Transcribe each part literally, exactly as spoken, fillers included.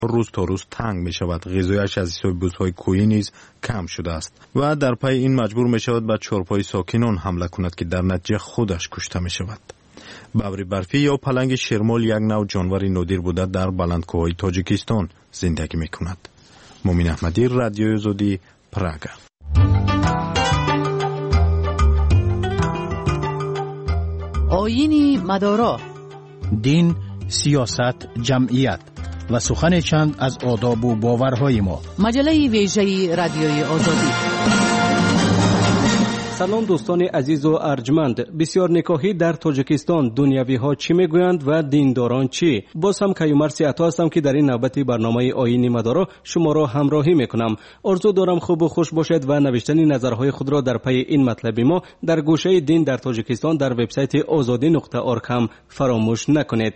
روز تا روز تنگ می شود. غذایش از حساب بوس‌های کوهی نیز کم شده است و در پی این مجبور می شود به چهارپای ساکنان حمله کند که در نتیجه خودش کشته می شود. ببر برفی یا پلنگ شرمال یک نوع جانور نادر بوده در بلندکوه‌های تاجیکستان زندگی می کند. مومن احمدی، رادیوی آزادی، پراگ. آیین مدارا، دین، سیاست، جمعیت و سخن چند از آداب و باورهای ما. مجله ویژه رادیوی آزادی. سلام دوستان عزیز و ارجمند. بسیار نکاهی در تاجیکستان، دنیوی ها چی میگویند و دینداران چی؟ باز هم کیومرث عطا هستم که در این نوبت برنامه آیین مدارا شما را همراهی میکنم. آرزو دارم خوب و خوش باشید و نوشتن نظرهای خود را در پی این مطلب ما در گوشه دین در تاجیکستان در وبسایت آزادی نقطه اورگ هم فراموش نکنید.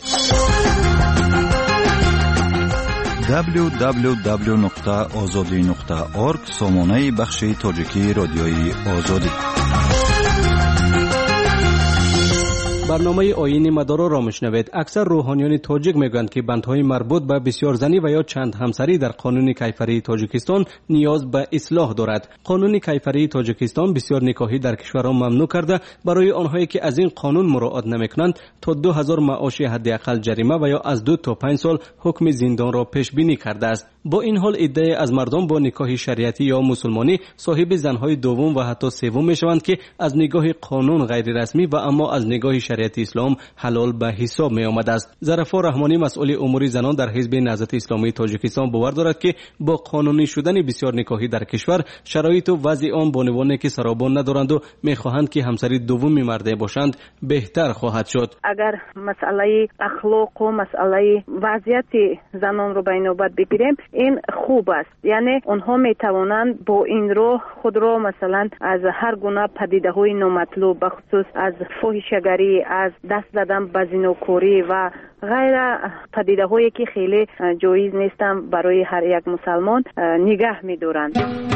دبلیو دبلیو دبلیو نقطه آزادی نقطه اورگ سامانه بخش تاجیکی رادیوی آزادی. برنامه آیین مدارا را میشنوید. اکثر روحانیان تاجیک میگویند که بندهای مربوط به بسیار زنی و یا چند همسری در قانون کیفری تاجیکستان نیاز به اصلاح دارد. قانون کیفری تاجیکستان بسیار نکاحی در کشور را ممنوع کرده. برای آنهایی که از این قانون مراعات نمیکنند تا دو هزار معاش حداقل جریمه و یا از دو تا پنج سال حکم زندان را پیش بینی کرده است. با این حال عده از مردم با نکاح شریعتی یا مسلمانی صاحب زنهای دوم و حتی سوم میشوند که از نگاه قانون غیر رسمی و اما از نگاه شریعت اسلام حلال به حساب می آمده است. ظرفا رحمانی مسئول امور زنان در حزب نهضت اسلامی تاجیکستان باور دارد که با قانونی شدن بسیار نکاحی در کشور شرایط و وضع آن بانوانی که سرابان ندارند و میخواهند که همسری دومی مرده باشند بهتر خواهد شد. اگر مسئله اخلاق و مسئله وضعیت زنان رو به نوبت بگیریم این خوب است. یعنی آنها می توانند با این راه خود را مثلا از هر گونه پدیده‌های نامطلوب به خصوص از فاحشه‌گری، از دست زدن به زناکاری و غیر پدیده‌هایی که خیلی جایز نیستند برای هر یک مسلمان نگاه می‌دارند.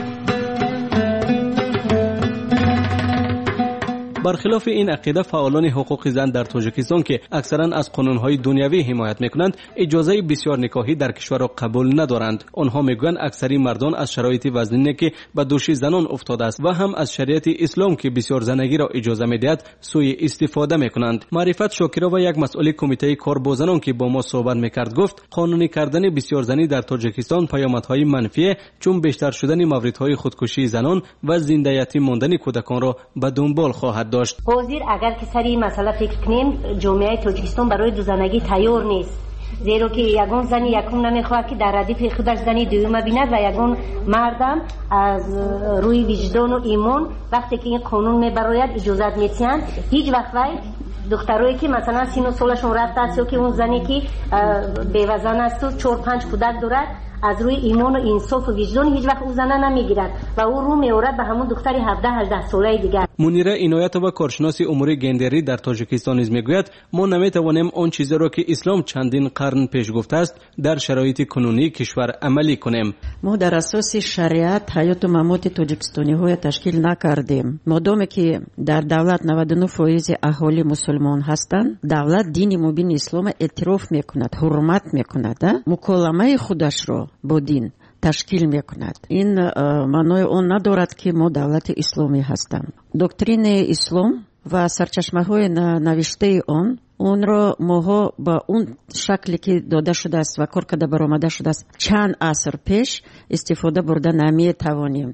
برخلاف این عقیده فعالان حقوق زن در تاجیکستان که اکثرا از قانونهای دنیوی حمایت میکنند اجازه بسیار نکاحی در کشور را قبول ندارند. آنها میگویند اکثری مردان از شرایط وضعی که به دوش زنان افتاده است و هم از شریعت اسلام که بسیار زنگی را اجازه میدهد سوء استفاده میکنند. معرفت شاکرا و یک مسئول کمیته کار با زنان که با ما صحبت میکرد گفت قانونی کردن بسیار زنی در تاجیکستان پیامدهای منفی چون بیشتر شدن موردهای خودکشی زنان و زنده یتیم ماندن کودکان را به دنبال خواهد داشت. حاضر اگر که سری مسئله فکر کنیم جامعه تاجیکستان برای دو زنگی تیار نیست، زیرا که یگان زنی یکم نمیخواد که در ردیف خودش زنی دوم بیند و یگان مردم از روی وجدان و ایمان وقتی که این قانون میبراید اجازت میتین هیچ وقت وای دخترایی که مثلا سین و سالشون رفت است یا که اون زنی که بیوزن است و چهار پنج کودک دارد از روی ایمان و انصاف و وجدان هیچ وقت او زنه نمیگیرد و او رو میورد به همون دختری هفده هجده ساله دیگر. منیره عنایت و کارشناس امور گندری در تاجیکستان نیز میگوید ما نمیتوانیم آن چیزی را که اسلام چندین قرن پیش گفته است در شرایط کنونی کشور عملی کنیم. ما در اساس شریعت حیات و ممات تاجیکستانی های تشکیل نکردیم. مادامی که در دولت نود و نه درصد اهالی مسلمان هستند، دولت دین مبین اسلام اعتراف میکند، حرمت میکند، مکالمه خودش را با دین تشکیل میکند. این معنای اون ندارد که ما دولت اسلامی هستیم. دکترین اسلام و سرچشمه های نوشته آن اون را ما با اون شکلی که داده شده است و کار کرده برآمده شده است چند عصر پیش استفاده برده نمی توانیم.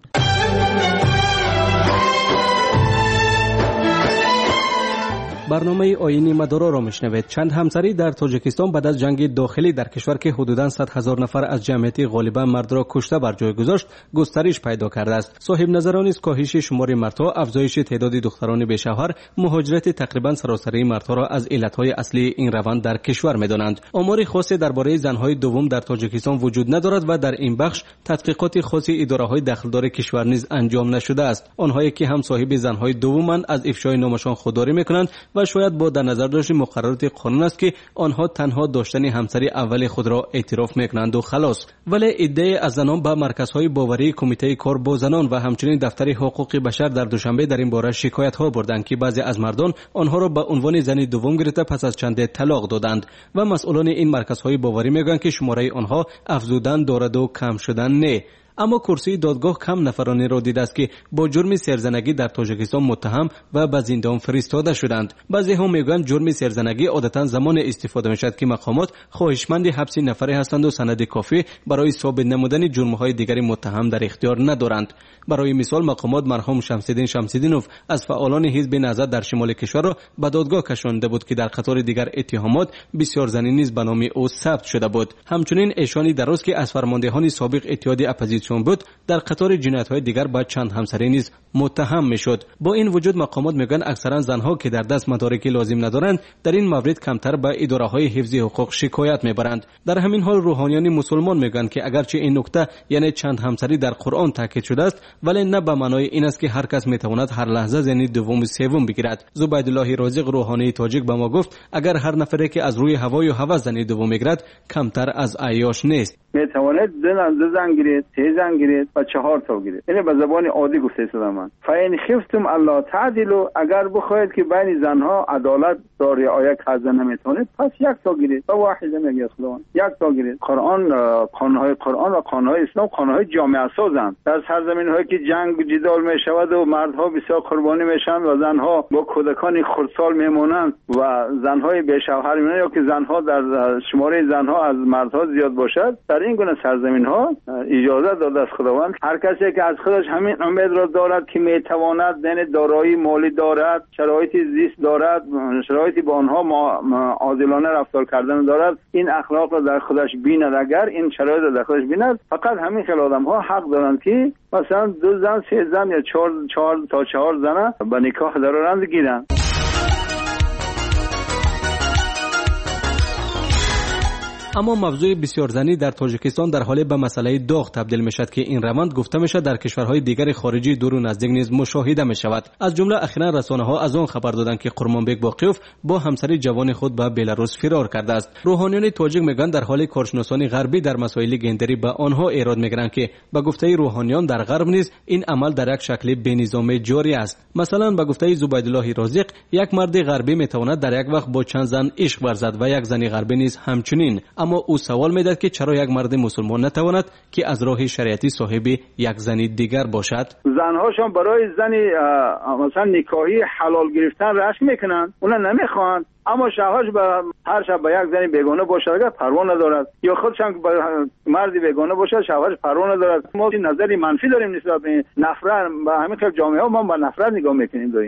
برنامه آیین مدارا را میشنوید. چند همسری در تاجیکستان بعد از جنگ داخلی در کشور که حدوداً صد هزار نفر از جمعیت غالبا مرد را کشته بر جای گذاشت گسترش پیدا کرده است. صاحب نظران است کاهش شمار مردها، افزایش تعداد دختران بی‌شوهر، مهاجرت تقریبا سراسری مردها را از علتهای اصلی این روند در کشور می‌دانند. آمار خاصی درباره زنهای دوم در تاجیکستان وجود ندارد و در این بخش تحقیقات خاصی اداره‌های داخلدار کشور نیز انجام نشده است. آنهایی که هم صاحب زنهای دومند از افشای نامشان خودداری می‌کنند و شاید با در نظر داشت مقررات قانون است که آنها تنها داشتن همسری اول خود را اعتراف میکنند و خلاص. ولی ایده از زنان به مرکزهای باوری کمیته کار با زنان و همچنین دفتر حقوق بشر در دوشنبه در این باره شکایت ها بردند که بعضی از مردان آنها را به عنوان زن دوم گرفته پس از چند طلاق دادند و مسئولان این مرکزهای باوری میگویند که شماره آنها افزودن دارد و کم شدن نه. اما کرسی دادگاه کم نفرانی را دیده است که با جرم سرزنگی در تاجیکستان متهم و به زندان فرستاده شدند. بعضی ها میگویند جرم سرزنگی عادتا زمان استفاده میشد که مقامات خواهشمند حبس نفری هستند و سند کافی برای ثابت نمودن جرم‌های دیگری متهم در اختیار ندارند. برای مثال مقامات مرحوم شمس‌الدین شمس‌الدینوف از فعالان حزب نهضت در شمال کشور را به دادگاه کشانده بود که در قطار دیگر اتهامات بسیار زنی نیز به نام او ثبت شده بود. همچنین ایشانی دراز که از فرماندهان سابق اتحاد اپوزیسیون بود در قطار جنایت‌های دیگر با چند همسری نیز متهم میشد. با این وجود مقامات میگن اکثرا زنها که در دست مدارکی لازم ندارند در این مورد کمتر به اداره‌های حفظ حقوق شکایت میبرند. در همین حال روحانیان مسلمان میگن که اگرچه این نکته یعنی چند همسری در قرآن تاکید شده است ولی نه به معنای این است که هر کس میتواند هر لحظه یعنی دوم و سوم بگیرد. زبیدالله رازق روحانی تاجیک به ما گفت اگر هر نفری که از روی هوای و هوس زنی دوم میگیرد کمتر از عیاش نیست. میتواند دو زن گیرید، سه زن گیرید و چهار تا گیرید. اینه به زبان عادی گفته شده من. فاین خفتم الله تعدلوا، اگر بخواید که بین زنها عدالت را رعایت کردن نمیتونید پس یک تا گیرید. و واحده میگه خداوند یک تا گیرید. قرآن قانونهای قرآن و قانونهای اسلام قانونهای جامعه سازند. در سرزمین‌هایی که جنگ و جدال میشود و مردها بسیار قربانی میشن و زنها با کودکان خردسال میمونند و زنهای بی شوهر میمونند یا که زنها در شماره زنها از مردها زیاد باشد، در این گونه سرزمین‌ها اجازه داده است خداوند هر کسی که از خودش همین امید را دارد که میتواند یعنی دارایی مالی دارد، شرایط زیست دارد، شرایطی با آنها عادلانه رفتار کردن دارد، این اخلاق را در خودش بیند. اگر این شرایط را در خودش بیند فقط همین خیل آدم‌ها حق دارند که مثلا دو زن، سه زن یا چهار چهار تا چهار زن به نکاح درآورند گیرند. اما موضوع بسیار زنی در تاجیکستان در حال به مسئله داغ تبدیل می شد که این روند گفته می شد در کشورهای دیگر خارجی دور و نزدیک نیز مشاهده می شود. از جمله اخیراً رسانه ها از آن خبر دادند که قرمانبک باقیوف با همسر جوان خود به بلاروس فرار کرده است. روحانیان تاجیک میگن در حال کارشناسان غربی در مسائل گندری به آنها ایراد میگیرند که به گفته روحانیان در غرب نیز این عمل در یک شکل بینظام جاری است. مثلا به گفته زبیدالله رازق یک مرد غربی میتواند در یک وقت با چند زن عشق ورزد و یک زن غربی نیز همچنین. اما او سوال می‌دهد که چرا یک مرد مسلمان نتواند که از راه شریعتی صاحب یک زن دیگر باشد؟ زنهاشون برای زنی مثلا نکاحی حلال گرفتن رشک میکنن، اونا نمیخوان، اما شوهرش به هر شب با یک زن بیگانه باشد اگر پروا ندارد یا خودش هم با مردی بیگانه باشد شوهرش پروا ندارد. ما نظری منفی داریم نسبت به نفرت و همین خیلی جامعه ها ما با نفرت نگاه میکنیم داریم.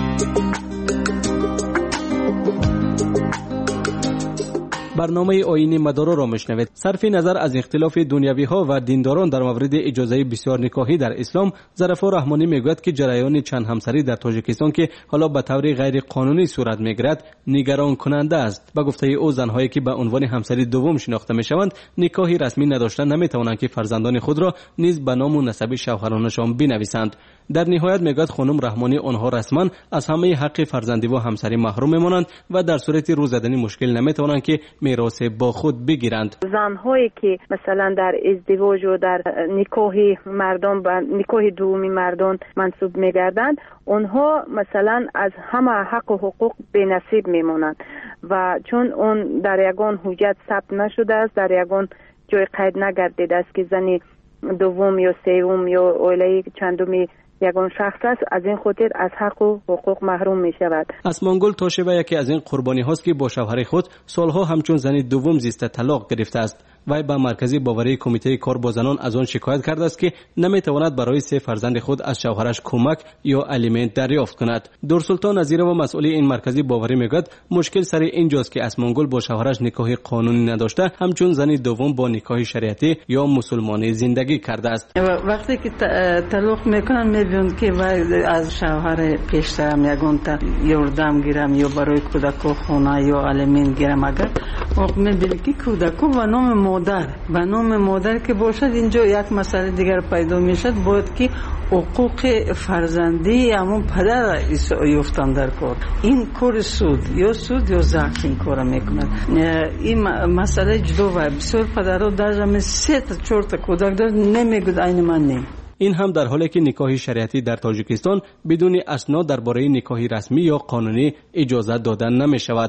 برنامه آیین مدارا را میشنوید. صرف نظر از اختلاف دنیوی ها و دینداران در مورد اجازه بسیار نکاحی در اسلام، ظرفا رحمانی میگوید که جریان چند همسری در تاجیکستان که حالا به طور غیر قانونی صورت میگیرد نگران کننده است. با گفته او زنهایی که به عنوان همسری دوم شناخته میشوند نکاحی رسمی نداشتن نمیتوانند که فرزندان خود را نیز به نام و نسب شوهرانشان بنویسند. در نهایت میگوید خانم رحمانی آنها رسما از همه حق فرزندی و همسری محروم میمانند و در صورت روی زدن مشکل نمیتوانند که میراث با خود بگیرند. زنهایی که مثلا در ازدواج و در نکاح مردان به نکاح دومی مردان منسوب میگردند، اونها مثلا از همه حق و حقوق بی‌نصیب میمونند و چون اون در یگان حجت ثبت نشده است، در یگان جای قید نگردیده است که زنی دوم یا سوم یا اولی چندمی یگان شخص است، از این خاطر از حق و حقوق محروم می شود. اسمانگل تاشبه یکی از این قربانی هاست که با شوهر خود سالها همچون زنی دوم زیسته طلاق گرفته است. وی به مرکزی باوری کمیته کار با زنان از آن شکایت کرده است که نمیتواند برای سه فرزند خود از شوهرش کمک یا الیمنت دریافت کند. دورسلطان نظیر و مسئول این مرکزی باوری میگوید مشکل سر اینجاست که اسمانگل با شوهرش نکاح قانونی نداشته، همچون زنی دوم با نکاح شریعتی یا مسلمانی زندگی کرده است. وقتی که طلاق میکنن میبینن که وی از شوهر پیشترم یگان تا یوردم گیرم یا برای کودک خونه یا الیمنت گیرم، اگر وقت میبینن که کودک و نام مادر به نام مادر که باشد، اینجا یک مسئله دیگر پیدا میشد، باید که حقوق فرزندی همون پدر یفتن در کار. این کار سود یا سود یا زخم این کار میکند. این مسئله جدا و بسیار پدرها در زمین سه تا چهار تا کودک دارد، نمیگوید این من نیم. این هم در حالی که نکاح شریعتی در تاجیکستان بدون اسناد درباره نکاح رسمی یا قانونی اجازه دادن نمی شود.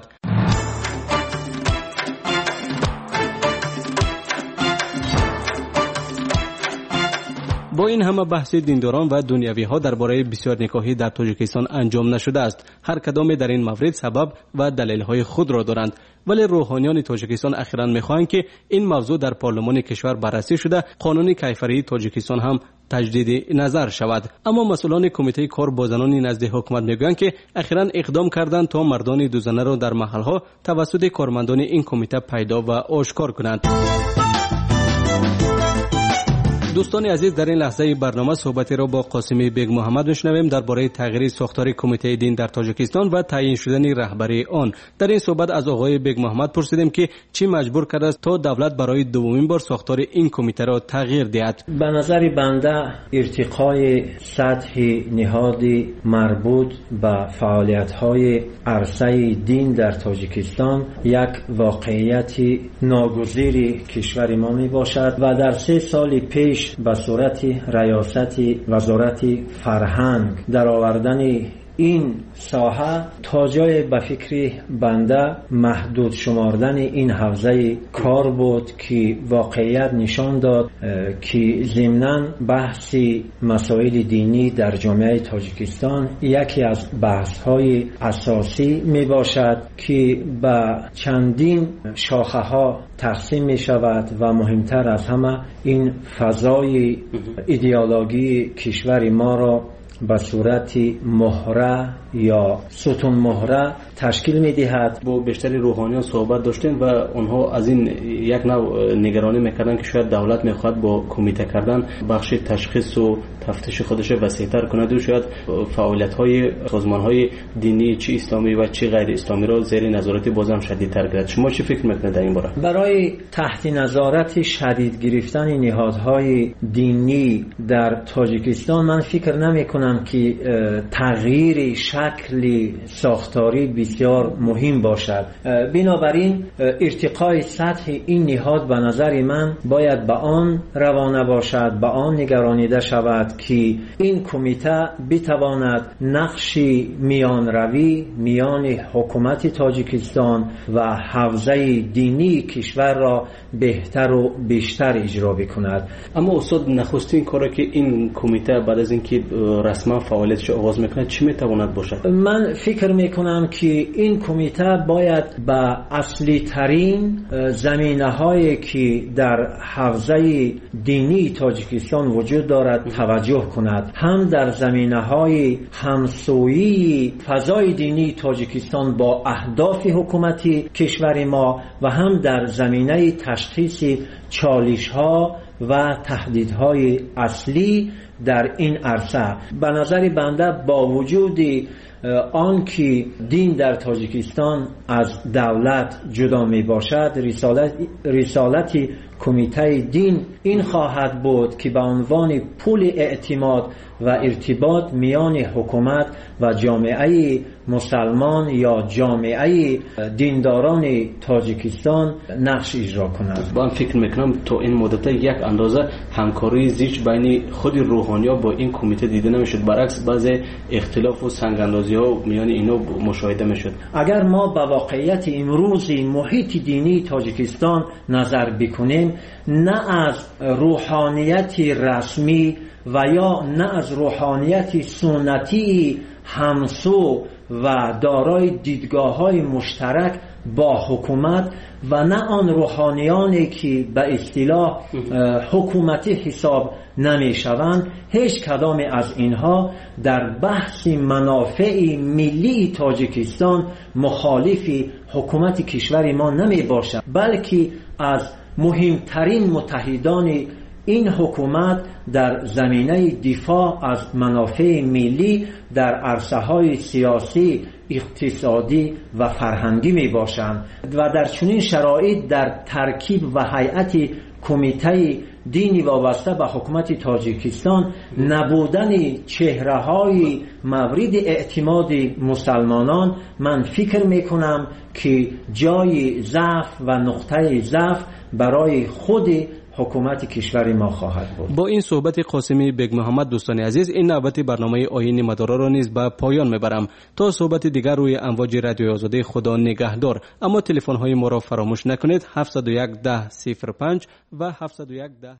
با این همه بحث دینداران و دنیوی ها درباره بسیار نکاحی در تاجیکستان انجام نشده است. هر کدام در این مورد سبب و دلیل های خود را دارند، ولی روحانیان تاجیکستان اخیراً می‌خواهند که این موضوع در پارلمان کشور بررسی شده قانون کیفری تاجیکستان هم تجدید نظر شود. اما مسئولان کمیته کار با زنان نزد حکومت میگویند که اخیراً اقدام کردند تا مردان دو زنه را در محل‌ها توسط کارمندان این کمیته پیدا و آشکار کنند. دوستان عزیز، در این لحظه برنامه صحبتی را با قاسمی بیگ محمد میشنویم درباره تغییر ساختار کمیته دین در تاجیکستان و تعیین شدن رهبری آن. در این صحبت از آقای بیگ محمد پرسیدیم که چی مجبور کرده است تا دولت برای دومین بار ساختار این کمیته را تغییر دهد. به نظر بنده ارتقای سطح نهادی مربوط به فعالیت‌های عرصه دین در تاجیکستان یک واقعیت ناگزیر کشور ما می باشد و در سه سال پیش به صورت ریاست وزارت فرهنگ در آوردن این ساحه تا جای به فکر بنده محدود شماردن این حوزه کار بود که واقعیت نشان داد که ضمناً بحث مسائل دینی در جامعه تاجیکستان یکی از بحث‌های اساسی می باشد که به چندین شاخه ها تقسیم می شود و مهمتر از همه این فضای ایدئولوژی کشور ما را به صورت مهره یا ستون مهره تشکیل می دهد. با بیشتری روحانیان صحبت داشتیم و آنها از این یک نوع نگرانی میکردن که شاید دولت میخواد با کمیته کردن بخش تشخیص و تفتیش خودش وسیع‌تر کند و شاید فعالیت‌های سازمان‌های دینی چه اسلامی و چه غیر اسلامی را زیر نظارت بازم شدیدتر گیرد. شما چه فکر میکنید در این باره؟ برای تحت نظارت شدید گرفتن نهادهای دینی در تاجیکستان من فکر نمی‌کنم که تغییر شکل ساختاری بسیار مهم باشد. بنابراین ارتقای سطح این نهاد به نظر من باید به آن روانه باشد، به آن نگرانیده شود که این کمیته بتواند نقش میان روی میان حکومت تاجیکستان و حوزه دینی کشور را بهتر و بیشتر اجرا بکند. اما استاد، نخستین کاری که این کمیته بعد از اینکه رسما فعالیتش آغاز میکنه چی میتواند باشد؟ من فکر میکنم که این کمیته باید به اصلی ترین زمینه هایی که در حوزه دینی تاجیکستان وجود دارد توجه کند، هم در زمینه های همسویی فضای دینی تاجیکستان با اهداف حکومتی کشور ما و هم در زمینه تشخیص چالش ها و تهدیدهای اصلی در این عرصه. به نظر بنده با وجود آن که دین در تاجیکستان از دولت جدا می باشد، رسالت رسالت کمیته دین این خواهد بود که به عنوان پل اعتماد و ارتباط میان حکومت و جامعه مسلمان یا جامعه دینداران تاجیکستان نقش اجرا کند. من فکر میکنم تو این مدت یک اندازه همکاری زیچ بین خود روحانیا با این کمیته دیده نمیشد، برعکس بعضی اختلاف و سنگ‌اندازی ها میان اینا مشاهده میشد. اگر ما به واقعیت امروز محیط دینی تاجیکستان نظر بکنیم، نه از روحانیت رسمی و یا نه از روحانیت سنتی همسو و دارای دیدگاه‌های مشترک با حکومت و نه آن روحانیانی که به اصطلاح حکومتی حساب نمی‌شوند، هیچ کدام از اینها در بحث منافع ملی تاجیکستان مخالف حکومت کشور ما نمی باشد، بلکه از مهمترین متحدان این حکومت در زمینه دفاع از منافع ملی در عرصه‌های سیاسی، اقتصادی و فرهنگی می باشند و در چنین شرایط در ترکیب و هیئت کمیته دینی وابسته به حکومت تاجیکستان نبودن چهره‌های مورد اعتماد مسلمانان، من فکر میکنم که جای ضعف و نقطه ضعف برای خود حکومت کشور ما خواهد بود. با این صحبت قاسمی بیگ محمد دوستان عزیز، این نوبت برنامه آیین مدارا را نیز به پایان میبرم. تا صحبت دیگر روی امواج رادیوی آزادی، خدا نگهدار. اما تلفن های ما را فراموش نکنید: هفت صفر یک ده صفر پنج و هفت صفر یک ده